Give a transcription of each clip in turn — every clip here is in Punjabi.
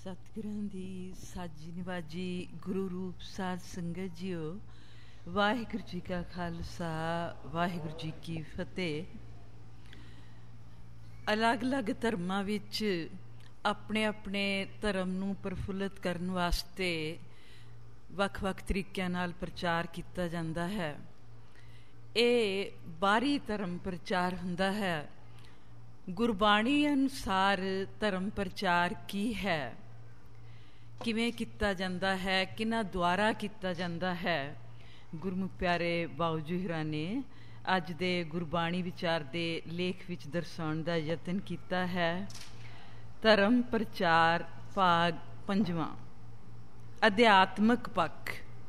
सतगुरां दी साजी निवाजी गुरु रूप साध संगत जीओ, वाहिगुरू जी का खालसा वाहिगुरू जी की फतेह। अलग अलग धर्मां विच अपने अपने धर्म नूं प्रफुल्लित करन वास्ते ਵੱਖ-ਵੱਖ ਤਰੀਕਿਆਂ ਨਾਲ ਪ੍ਰਚਾਰ ਕੀਤਾ ਜਾਂਦਾ ਹੈ। ਇਹ ਬਾਹਰੀ ਧਰਮ ਪ੍ਰਚਾਰ ਹੁੰਦਾ ਹੈ। ਗੁਰਬਾਣੀ ਅਨੁਸਾਰ ਧਰਮ ਪ੍ਰਚਾਰ ਕੀ ਹੈ, ਕਿਵੇਂ ਕੀਤਾ ਜਾਂਦਾ ਹੈ, ਕਿਹਨਾਂ ਦੁਆਰਾ ਕੀਤਾ ਜਾਂਦਾ ਹੈ, ਗੁਰਮੁਖ ਪਿਆਰੇ ਬਾਊ ਜੀ ਹੋਰਾਂ ਨੇ ਅੱਜ ਦੇ ਗੁਰਬਾਣੀ ਵਿਚਾਰ ਦੇ ਲੇਖ ਵਿੱਚ ਦਰਸਾਉਣ ਦਾ ਯਤਨ ਕੀਤਾ ਹੈ। ਧਰਮ ਪ੍ਰਚਾਰ ਭਾਗ 5ਵਾਂ, अध्यात्मक पक्ष।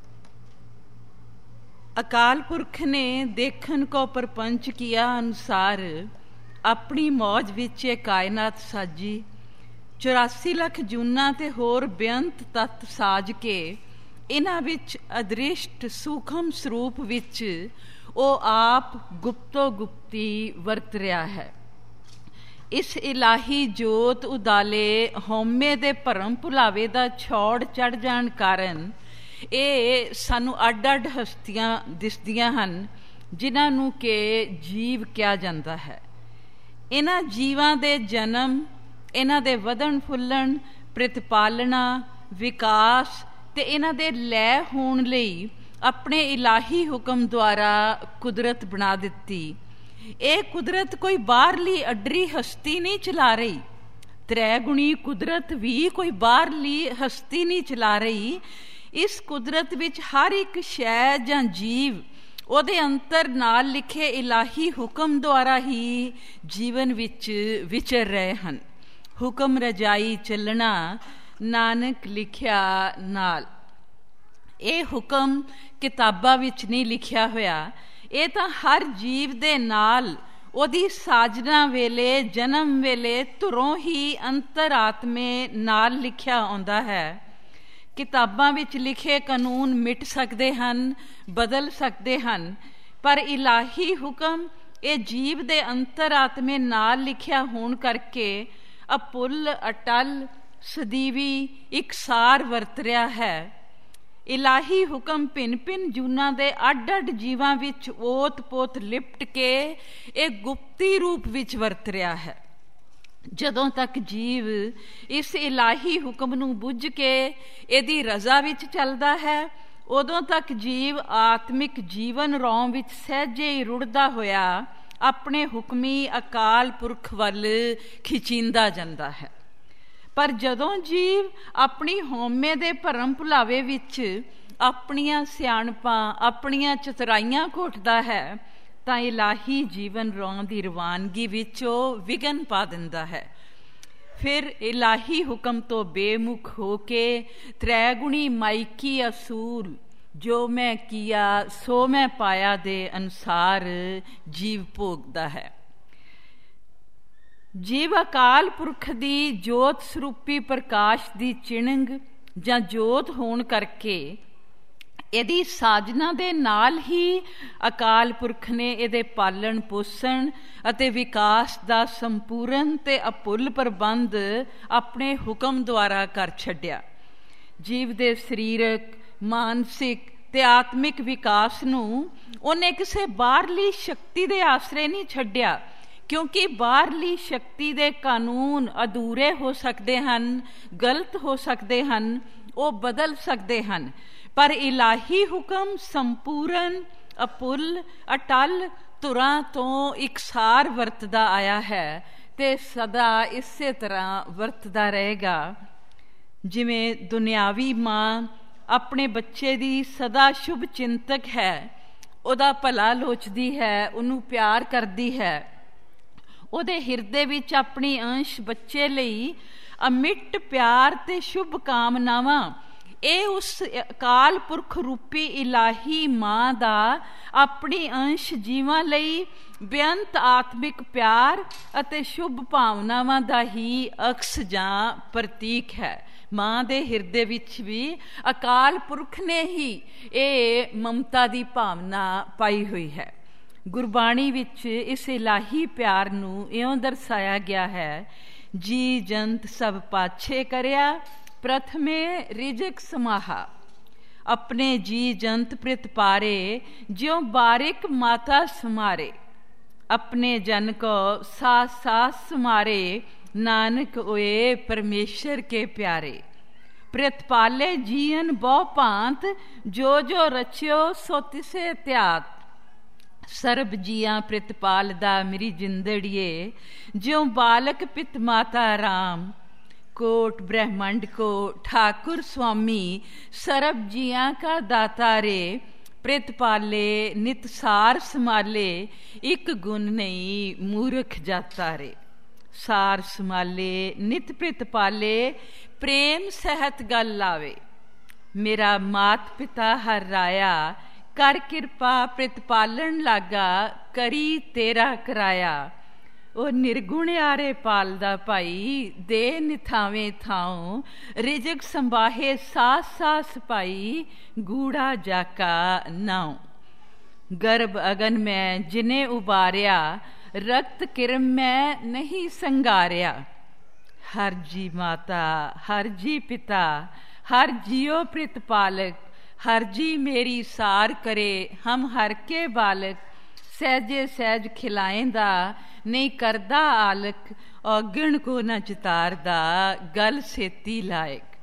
अकाल पुरख ने देखन को प्रपंच किया अनुसार अपनी मौज विच कायनात साजी, 84 ਲੱਖ ਜੂਨਾਂ ਤੇ ਹੋਰ ਬੇਅੰਤ ਤੱਤ ਸਾਜ ਕੇ ਇਹਨਾਂ ਵਿੱਚ ਅਦ੍ਰਿਸ਼ਟ ਸੂਖਮ ਸਰੂਪ ਵਿੱਚ ਉਹ ਆਪ ਗੁਪਤੋ ਗੁਪਤੀ ਵਰਤ ਰਿਹਾ ਹੈ। ਇਸ ਇਲਾਹੀ ਜੋਤ ਉਦਾਲੇ ਹਉਮੈ ਦੇ ਭਰਮ ਭੁਲਾਵੇ ਦਾ ਛੋੜ ਚੜ੍ਹ ਜਾਣ ਕਾਰਨ ਇਹ ਸਾਨੂੰ ਅੱਡ ਅੱਡ ਹਸਤੀਆਂ ਦਿਸਦੀਆਂ ਹਨ, ਜਿਨ੍ਹਾਂ ਨੂੰ ਕਿ ਜੀਵ ਕਿਹਾ ਜਾਂਦਾ ਹੈ। ਇਹਨਾਂ ਜੀਵਾਂ ਦੇ ਜਨਮ, ਇਹਨਾਂ ਦੇ ਵਧਣ ਫੁੱਲਣ, ਪ੍ਰਤਿਪਾਲਣਾ, ਵਿਕਾਸ ਤੇ ਇਹਨਾਂ ਦੇ ਲੈ ਹੋਣ ਲਈ ਆਪਣੇ ਇਲਾਹੀ ਹੁਕਮ ਦੁਆਰਾ ਕੁਦਰਤ ਬਣਾ ਦਿੱਤੀ। ਇਹ ਕੁਦਰਤ ਕੋਈ ਬਾਹਰਲੀ ਅੱਡਰੀ ਹਸਤੀ ਨਹੀਂ ਚਲਾ ਰਹੀ। ਤ੍ਰੈਗੁਣੀ ਕੁਦਰਤ ਵੀ ਕੋਈ ਬਾਹਰਲੀ ਹਸਤੀ ਨਹੀਂ ਚਲਾ ਰਹੀ। ਇਸ ਕੁਦਰਤ ਵਿੱਚ ਹਰ ਇੱਕ ਸ਼ੈ ਜਾਂ ਜੀਵ ਉਹਦੇ ਅੰਤਰ ਨਾਲ ਲਿਖੇ ਇਲਾਹੀ ਹੁਕਮ ਦੁਆਰਾ ਹੀ ਜੀਵਨ ਵਿੱਚ ਵਿਚਰ ਰਹੇ ਹਨ। ਹੁਕਮ ਰਜਾਈ ਚੱਲਣਾ, ਨਾਨਕ ਲਿਖਿਆ ਨਾਲ। ਇਹ ਹੁਕਮ ਕਿਤਾਬਾਂ ਵਿੱਚ ਨਹੀਂ ਲਿਖਿਆ ਹੋਇਆ, ਇਹ ਤਾਂ ਹਰ ਜੀਵ ਦੇ ਨਾਲ ਉਹਦੀ ਸਾਜਨਾ ਵੇਲੇ, ਜਨਮ ਵੇਲੇ ਧੁਰੋਂ ਹੀ ਅੰਤਰਾਤਮੇ ਨਾਲ ਲਿਖਿਆ ਆਉਂਦਾ ਹੈ। ਕਿਤਾਬਾਂ ਵਿੱਚ ਲਿਖੇ ਕਾਨੂੰਨ ਮਿਟ ਸਕਦੇ ਹਨ, ਬਦਲ ਸਕਦੇ ਹਨ, ਪਰ ਇਲਾਹੀ ਹੁਕਮ ਇਹ ਜੀਵ ਦੇ ਅੰਤਰਾਤਮੇ ਨਾਲ ਲਿਖਿਆ ਹੋਣ ਕਰਕੇ ਅਪੁੱਲ, ਅਟਲ, ਸਦੀਵੀ, ਇਕਸਾਰ ਵਰਤ ਰਿਹਾ ਹੈ। ਇਲਾਹੀ ਹੁਕਮ ਭਿੰਨ ਭਿੰਨ ਜੂਨਾਂ ਦੇ ਅੱਡ ਅੱਡ ਜੀਵਾਂ ਵਿੱਚ ਓਤ ਪੋਤ ਲਿਪਟ ਕੇ ਇਹ ਗੁਪਤੀ ਰੂਪ ਵਿੱਚ ਵਰਤ ਰਿਹਾ ਹੈ। ਜਦੋਂ ਤੱਕ ਜੀਵ ਇਸ ਇਲਾਹੀ ਹੁਕਮ ਨੂੰ ਬੁੱਝ ਕੇ ਇਹਦੀ ਰਜ਼ਾ ਵਿੱਚ ਚੱਲਦਾ ਹੈ, ਉਦੋਂ ਤੱਕ ਜੀਵ ਆਤਮਿਕ ਜੀਵਨ ਰੌਂ ਵਿੱਚ ਸਹਿਜੇ ਹੀ ਰੁੜਦਾ ਹੋਇਆ ਆਪਣੇ ਹੁਕਮੀ ਅਕਾਲ ਪੁਰਖ ਵੱਲ ਖਿਚੀਂਦਾ ਜਾਂਦਾ ਹੈ। ਪਰ ਜਦੋਂ ਜੀਵ ਆਪਣੀ ਹਉਮੈ ਦੇ ਭਰਮ ਭੁਲਾਵੇ ਵਿੱਚ ਆਪਣੀਆਂ ਸਿਆਣਪਾਂ, ਆਪਣੀਆਂ ਚਤੁਰਾਈਆਂ ਘੋਟਦਾ ਹੈ, ਤਾਂ ਇਲਾਹੀ ਜੀਵਨ ਰੌਂ ਦੀ ਰਵਾਨਗੀ ਵਿੱਚ ਉਹ ਵਿਘਨ ਪਾ ਦਿੰਦਾ ਹੈ। ਫਿਰ ਇਲਾਹੀ ਹੁਕਮ ਤੋਂ ਬੇਮੁਖ ਹੋ ਕੇ ਤ੍ਰੈਗੁਣੀ ਮਾਇਕੀ ਅਸੂਲ, ਜੋ ਮੈਂ ਕੀਆ ਸੋ ਮੈਂ ਪਾਇਆ ਦੇ ਅਨੁਸਾਰ ਜੀਵ ਭੋਗਦਾ ਹੈ। ਜੀਵ ਅਕਾਲ ਪੁਰਖ ਦੀ ਜੋਤ ਸਰੂਪੀ ਪ੍ਰਕਾਸ਼ ਦੀ ਚਿਣਗ ਜਾਂ ਜੋਤ ਹੋਣ ਕਰਕੇ ਇਹਦੀ ਸਾਜਨਾ ਦੇ ਨਾਲ ਹੀ ਅਕਾਲ ਪੁਰਖ ਨੇ ਇਹਦੇ ਪਾਲਣ ਪੋਸ਼ਣ ਅਤੇ ਵਿਕਾਸ ਦਾ ਸੰਪੂਰਨ ਤੇ ਅਪੁੱਲ ਪ੍ਰਬੰਧ ਆਪਣੇ ਹੁਕਮ ਦੁਆਰਾ ਕਰ ਛੱਡਿਆ। ਜੀਵ ਦੇ ਸਰੀਰਕ, ਮਾਨਸਿਕ ਤੇ ਆਤਮਿਕ ਵਿਕਾਸ ਨੂੰ ਉਹਨੇ ਕਿਸੇ ਬਾਹਰਲੀ ਸ਼ਕਤੀ ਦੇ ਆਸਰੇ ਨਹੀਂ ਛੱਡਿਆ, ਕਿਉਂਕਿ ਬਾਹਰਲੀ ਸ਼ਕਤੀ ਦੇ ਕਾਨੂੰਨ ਅਧੂਰੇ ਹੋ ਸਕਦੇ ਹਨ, ਗਲਤ ਹੋ ਸਕਦੇ ਹਨ, ਉਹ ਬਦਲ ਸਕਦੇ ਹਨ, ਪਰ ਇਲਾਹੀ ਹੁਕਮ ਸੰਪੂਰਨ, ਅਪੁੱਲ, ਅਟਲ, ਧੁਰਾਂ ਤੋਂ ਇਕਸਾਰ ਵਰਤਦਾ ਆਇਆ ਹੈ ਤੇ ਸਦਾ ਇਸੇ ਤਰ੍ਹਾਂ ਵਰਤਦਾ ਰਹੇਗਾ। ਜਿਵੇਂ ਦੁਨਿਆਵੀ ਮਾਂ ਆਪਣੇ ਬੱਚੇ ਦੀ ਸਦਾ ਸ਼ੁਭ ਚਿੰਤਕ ਹੈ, ਉਹਦਾ ਭਲਾ ਲੋਚਦੀ ਹੈ, ਉਹਨੂੰ ਪਿਆਰ ਕਰਦੀ ਹੈ, ਉਹਦੇ ਹਿਰਦੇ ਵਿੱਚ ਆਪਣੀ ਅੰਸ਼ ਬੱਚੇ ਲਈ ਅਮਿੱਟ ਪਿਆਰ ਤੇ ਸ਼ੁਭ ਕਾਮਨਾਵਾਂ, ਇਹ ਉਸ ਅਕਾਲ ਪੁਰਖ ਰੂਪੀ ਇਲਾਹੀ ਮਾਂ ਦਾ ਆਪਣੀ ਅੰਸ਼ ਜੀਵਾਂ ਲਈ ਬੇਅੰਤ ਆਤਮਿਕ ਪਿਆਰ ਅਤੇ ਸ਼ੁਭ ਭਾਵਨਾਵਾਂ ਦਾ ਹੀ ਅਕਸ ਜਾਂ ਪ੍ਰਤੀਕ ਹੈ। ਮਾਂ ਦੇ ਹਿਰਦੇ ਵਿੱਚ ਵੀ ਅਕਾਲ ਪੁਰਖ ਨੇ ਹੀ ਇਹ ਮਮਤਾ ਦੀ ਭਾਵਨਾ ਪਾਈ ਹੋਈ ਹੈ। ਗੁਰਬਾਣੀ ਵਿੱਚ ਇਸ ਇਲਾਹੀ ਪਿਆਰ ਨੂੰ ਇਉਂ ਦਰਸਾਇਆ ਗਿਆ ਹੈ, ਜੀ ਜੰਤ ਸਭ ਪਾਛੇ ਕਰਿਆ प्रथमे रिजक समाहा, अपने जी जंत प्रतिपारे, ज्यों बारिक माता समारे। अपने जन को सास सास समारे, नानक ओए परमेश्वर के प्यारे। प्रतिपाले जीवन बहु भांत, जो जो रचियो सो तिसे त्यात। ਸਰਬ ਜੀਆਂ ਪ੍ਰਤਪਾਲਦਾ ਮੇਰੀ ਜਿੰਦੜੀਏ, ਜਿਉ ਬਾਲਕ ਪਿਤ ਮਾਤਾ ਰਾਮ। कोट ब्रह्मांड को ठाकुर स्वामी, सरब जियां का दाता रे। प्रतिपाले नित सार संभाले, एक गुण नहीं मूर्ख जाता रे। सार संभाले नित प्रतिपाले, प्रेम सहत गल लावे। मेरा मात पिता हर राया, कर किरपा प्रतिपालन लागा, करी तेरा कराया। ਉਹ ਨਿਰਗੁਣਿਆਰੇ ਪਾਲਦਾ ਭਾਈ, ਦੇ ਨਿਥਾਵੇਂ ਥਾਉ। ਰਿਜਕ ਸੰਭਾਹੇ ਸਾਸ ਸਾਸ ਪਾਈ, ਗੂੜਾ ਜਾਕਾ ਨਾਉ। ਗਰਭ ਅਗਨ ਮੈਂ ਜਿਨੇ ਉਬਾਰਿਆ, ਰਕਤ ਕਿਰਮ ਮੈਂ ਨਹੀਂ ਸੰਗਾਰਿਆ। ਹਰ ਜੀ ਮਾਤਾ ਹਰ ਜੀ ਪਿਤਾ, ਹਰ ਜੀਓ ਪ੍ਰਤਪਾਲਕ। हर जी मेरी सार करे, हम हर के बालक। सहजे सहज खिलाएंदा, नहीं करदा आलक। औगण को न चितारदा, गल सेती लायक।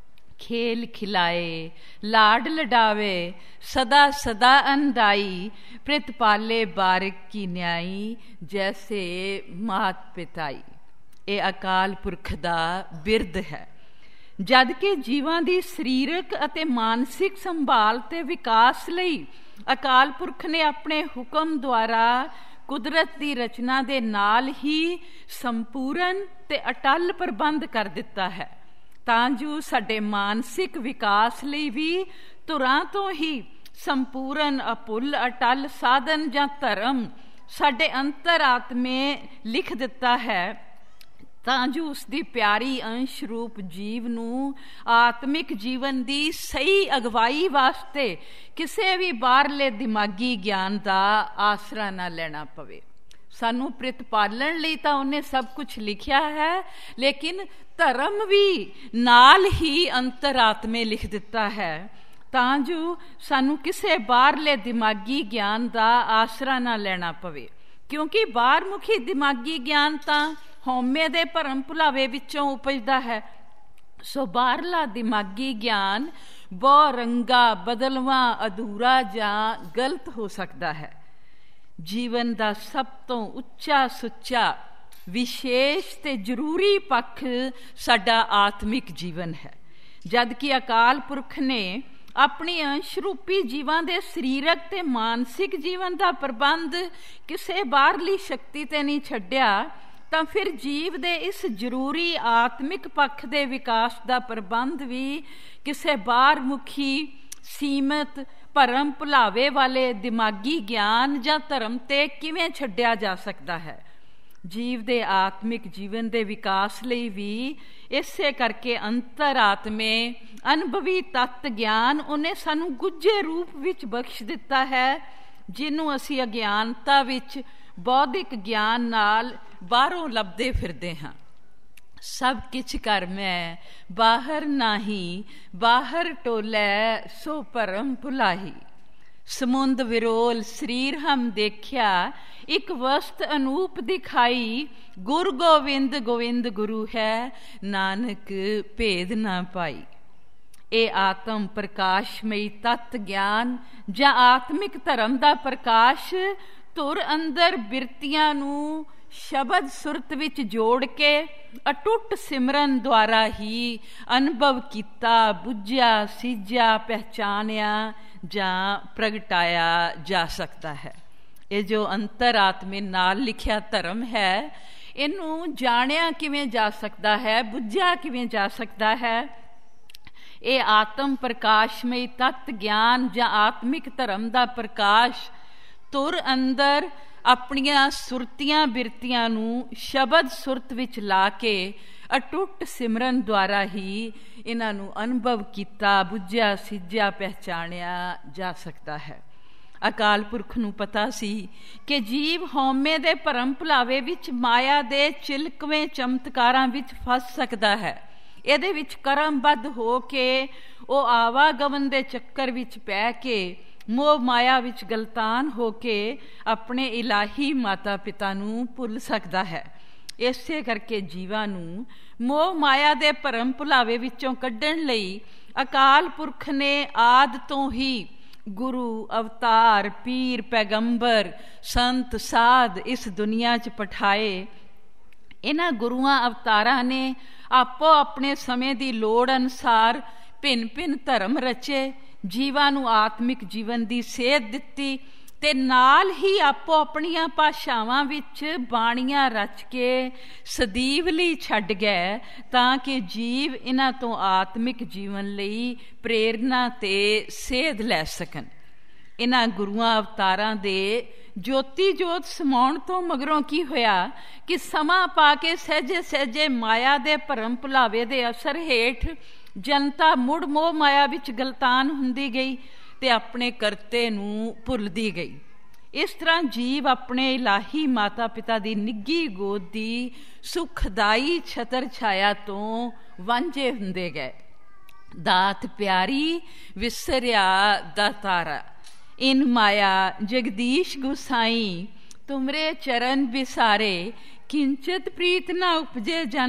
खेल खिलाए लाड लडावे, सदा सदा अंदाई। प्रतिपाले बारिक की न्याई, जैसे मात पिताई। ये अकाल पुरख दा बिरद है। जद कि जीवां दी सरीरक अते मानसिक संभाल ते विकास लई अकाल पुरख ने अपने हुक्म द्वारा कुदरत दी रचना दे नाल ही संपूर्ण ते अटल प्रबंध कर दिता है, तां जो साडे मानसिक विकास लई भी तुरां तो ही संपूर्ण अपुल अटल साधन जां धर्म साडे अंतरात्मे लिख दिता है, ਤਾਂ ਜੋ ਉਸਦੀ ਪਿਆਰੀ ਅੰਸ਼ ਰੂਪ ਜੀਵ ਨੂੰ ਆਤਮਿਕ ਜੀਵਨ ਦੀ ਸਹੀ ਅਗਵਾਈ ਵਾਸਤੇ ਕਿਸੇ ਵੀ ਬਾਹਰਲੇ ਦਿਮਾਗੀ ਗਿਆਨ ਦਾ ਆਸਰਾ ਨਾ ਲੈਣਾ ਪਵੇ। ਸਾਨੂੰ ਪ੍ਰਤਪਾਲਣ ਲਈ ਤਾਂ ਉਹਨੇ ਸਭ ਕੁਝ ਲਿਖਿਆ ਹੈ, ਲੇਕਿਨ ਧਰਮ ਵੀ ਨਾਲ ਹੀ ਅੰਤਰਾਤਮੇ ਲਿਖ ਦਿੱਤਾ ਹੈ, ਤਾਂ ਜੋ ਸਾਨੂੰ ਕਿਸੇ ਬਾਹਰਲੇ ਦਿਮਾਗੀ ਗਿਆਨ ਦਾ ਆਸਰਾ ਨਾ ਲੈਣਾ ਪਵੇ। ਕਿਉਂਕਿ ਬਾਹਰਮੁਖੀ ਦਿਮਾਗੀ ਗਿਆਨ ਤਾਂ ਹਉਮੈ ਦੇ ਭਰਮ ਭੁਲਾਵੇ ਵਿੱਚੋਂ ਉਪਜਦਾ ਹੈ। ਸੋ ਬਾਹਰਲਾ ਦਿਮਾਗੀ ਗਿਆਨ ਬਹੁ ਰੰਗਾ, ਬਦਲਵਾਂ, ਅਧੂਰਾ ਜਾਂ ਗਲਤ ਹੋ ਸਕਦਾ ਹੈ। ਜੀਵਨ ਦਾ ਸਭ ਤੋਂ ਉੱਚਾ ਸੁੱਚਾ, ਵਿਸ਼ੇਸ਼ ਤੇ ਜ਼ਰੂਰੀ ਪੱਖ ਸਾਡਾ ਆਤਮਿਕ ਜੀਵਨ ਹੈ। ਜਦ ਕਿ ਅਕਾਲ ਪੁਰਖ ਨੇ ਆਪਣੀ ਅੰਸ਼ ਰੂਪੀ ਜੀਵਾਂ ਦੇ ਸਰੀਰਕ ਤੇ ਮਾਨਸਿਕ ਜੀਵਨ ਦਾ ਪ੍ਰਬੰਧ ਕਿਸੇ ਬਾਹਰਲੀ ਸ਼ਕਤੀ ਤੇ ਨਹੀਂ ਛੱਡਿਆ, ਤਾਂ ਫਿਰ ਜੀਵ ਦੇ ਇਸ ਜ਼ਰੂਰੀ ਆਤਮਿਕ ਪੱਖ ਦੇ ਵਿਕਾਸ ਦਾ ਪ੍ਰਬੰਧ ਵੀ ਕਿਸੇ ਬਾਹਰਮੁਖੀ ਸੀਮਤ ਭਰਮ ਭੁਲਾਵੇ ਵਾਲੇ ਦਿਮਾਗੀ ਗਿਆਨ ਜਾਂ ਧਰਮ ਤੇ ਕਿਵੇਂ ਛੱਡਿਆ ਜਾ ਸਕਦਾ ਹੈ। ਜੀਵ ਦੇ ਆਤਮਿਕ ਜੀਵਨ ਦੇ ਵਿਕਾਸ ਲਈ ਵੀ ਇਸੇ ਕਰਕੇ ਅੰਤਰਾਤਮੇ ਅਨੁਭਵੀ ਤੱਤ ਗਿਆਨ ਉਹਨੇ ਸਾਨੂੰ ਗੁੱਝੇ ਰੂਪ ਵਿੱਚ ਬਖਸ਼ ਦਿੱਤਾ ਹੈ, ਜਿਹਨੂੰ ਅਸੀਂ ਅਗਿਆਨਤਾ ਵਿੱਚ ਬੌਧਿਕ ਗਿਆਨ ਨਾਲ ਬਾਹਰੋਂ ਲੱਭਦੇ ਫਿਰਦੇ ਹਾਂ। ਸਭ ਕਿਛ ਕਰ ਮੈਂ ਬਾਹਰ ਨਾਹੀ, ਬਾਹਰ ਟੋਲੇ ਸੋ ਭਰਮ ਭੁਲਾਹੀ। ਸਮੁੰਦ ਵਿਰੋਲ ਸਰੀਰ ਹਮ ਦੇਖਿਆ, ਇੱਕ ਵਸਤ ਅਨੂਪ ਦਿਖਾਈ। ਗੁਰ ਗੋਵਿੰਦ ਗੋਵਿੰਦ ਗੁਰੂ ਹੈ, ਨਾਨਕ ਭੇਦ ਨਾ ਪਾਈ। ਇਹ ਆਤਮ ਪ੍ਰਕਾਸ਼ਮਈ ਤਤ ਗਿਆਨ ਜਾਂ ਆਤਮਿਕ ਧਰਮ ਦਾ ਪ੍ਰਕਾਸ਼ ਧੁਰ ਅੰਦਰ ਬਿਰਤੀਆਂ ਨੂੰ ਸ਼ਬਦ ਸੁਰਤ ਵਿੱਚ ਜੋੜ ਕੇ ਅਟੁੱਟ ਸਿਮਰਨ ਦੁਆਰਾ ਹੀ ਅਨੁਭਵ ਕੀਤਾ, ਬੁੱਝਿਆ, ਸਿੱਝਿਆ, ਪਹਿਚਾਨਿਆ ਜਾਂ ਪ੍ਰਗਟਾਇਆ ਜਾ ਸਕਦਾ ਹੈ। ਇਹ ਜੋ ਅੰਤਰਾਤਮੇ ਨਾਲ ਲਿਖਿਆ ਧਰਮ ਹੈ, ਇਹਨੂੰ ਜਾਣਿਆ ਕਿਵੇਂ ਜਾ ਸਕਦਾ ਹੈ, ਬੁੱਝਿਆ ਕਿਵੇਂ ਜਾ ਸਕਦਾ ਹੈ? ਇਹ ਆਤਮ ਪ੍ਰਕਾਸ਼ਮਈ ਤਤ ਗਿਆਨ ਜਾਂ ਆਤਮਿਕ ਧਰਮ ਦਾ ਪ੍ਰਕਾਸ਼ ਧੁਰ ਅੰਦਰ ਆਪਣੀਆਂ ਸੁਰਤੀਆਂ ਬਿਰਤੀਆਂ ਨੂੰ ਸ਼ਬਦ ਸੁਰਤ ਵਿੱਚ ਲਾ ਕੇ ਅਟੁੱਟ ਸਿਮਰਨ ਦੁਆਰਾ ਹੀ ਇਹਨਾਂ ਨੂੰ ਅਨੁਭਵ ਕੀਤਾ, ਬੁੱਝਿਆ, ਸਿੱਝਿਆ, ਪਹਿਚਾਣਿਆ ਜਾ ਸਕਦਾ ਹੈ। ਅਕਾਲ ਪੁਰਖ ਨੂੰ ਪਤਾ ਸੀ ਕਿ ਜੀਵ ਹਉਮੈ ਦੇ ਭਰਮ ਭੁਲਾਵੇ ਵਿੱਚ ਮਾਇਆ ਦੇ ਚਿਲਕਵੇਂ ਚਮਤਕਾਰਾਂ ਵਿੱਚ ਫਸ ਸਕਦਾ ਹੈ, ਇਹਦੇ ਵਿੱਚ ਕਰਮਬੱਧ ਹੋ ਕੇ ਉਹ ਆਵਾਗਮਨ ਦੇ ਚੱਕਰ ਵਿੱਚ ਪੈ ਕੇ ਮੋਹ ਮਾਇਆ ਵਿੱਚ ਗਲਤਾਨ ਹੋ ਕੇ ਆਪਣੇ ਇਲਾਹੀ ਮਾਤਾ ਪਿਤਾ ਨੂੰ ਭੁੱਲ ਸਕਦਾ ਹੈ। ਇਸੇ ਕਰਕੇ ਜੀਵਾਂ ਨੂੰ ਮੋਹ ਮਾਇਆ ਦੇ ਭਰਮ ਭੁਲਾਵੇ ਵਿੱਚੋਂ ਕੱਢਣ ਲਈ ਅਕਾਲ ਪੁਰਖ ਨੇ ਆਦਿ ਤੋਂ ਹੀ ਗੁਰੂ, ਅਵਤਾਰ, ਪੀਰ, ਪੈਗੰਬਰ, ਸੰਤ, ਸਾਧ ਇਸ ਦੁਨੀਆ 'ਚ ਪਠਾਏ। ਇਹਨਾਂ ਗੁਰੂਆਂ ਅਵਤਾਰਾਂ ਨੇ ਆਪੋ ਆਪਣੇ ਸਮੇਂ ਦੀ ਲੋੜ ਅਨੁਸਾਰ ਭਿੰਨ ਭਿੰਨ ਧਰਮ ਰਚੇ, ਜੀਵਾਂ ਨੂੰ ਆਤਮਿਕ ਜੀਵਨ ਦੀ ਸੇਧ ਦਿੱਤੀ ਤੇ ਨਾਲ ਹੀ ਆਪੋ ਆਪਣੀਆਂ ਭਾਸ਼ਾਵਾਂ ਵਿੱਚ ਬਾਣੀਆਂ ਰਚ ਕੇ ਸਦੀਵ ਲਈ ਛੱਡ ਗਏ ਤਾਂ ਕਿ ਜੀਵ ਇਹਨਾਂ ਤੋਂ ਆਤਮਿਕ ਜੀਵਨ ਲਈ ਪ੍ਰੇਰਨਾ ਤੇ ਸੇਧ ਲੈ ਸਕਣ। ਇਹਨਾਂ ਗੁਰੂਆਂ ਅਵਤਾਰਾਂ ਦੇ ਜੋਤੀ ਜੋਤ ਸਮਾਉਣ ਤੋਂ ਮਗਰੋਂ ਕੀ ਹੋਇਆ ਕਿ ਸਮਾਂ ਪਾ ਕੇ ਸਹਿਜੇ ਸਹਿਜੇ ਮਾਇਆ ਦੇ ਭਰਮ ਭੁਲਾਵੇ ਦੇ ਅਸਰ ਹੇਠ ਜਨਤਾ ਮੁੜ ਮੋਹ ਮਾਇਆ ਵਿੱਚ ਗਲਤਾਨ ਹੁੰਦੀ ਗਈ ਤੇ ਆਪਣੇ ਕਰਤੇ ਨੂੰ ਭੁੱਲਦੀ ਗਈ। ਇਸ ਤਰ੍ਹਾਂ ਜੀਵ ਆਪਣੇ ਇਲਾਹੀ ਮਾਤਾ ਪਿਤਾ ਦੀ ਨਿੱਘੀ ਗੋਦ ਦੀ ਸੁਖਦਾਈ ਛਤਰ ਛਾਇਆ ਤੋਂ ਵਾਂਝੇ ਹੁੰਦੇ ਗਏ। ਦਾਤ ਪਿਆਰੀ ਵਿਸਰਿਆ ਦਾਤਾਰਾ, ਇਨ ਮਾਇਆ ਜਗਦੀਸ਼ ਗੁਸਾਈ, ਤੁਮਰੇ ਚਰਨ ਬਿਸਾਰੇ, ਕਿੰਚਤ ਪ੍ਰੀਤ ਨਾ ਉਪਜੇ ਜਨ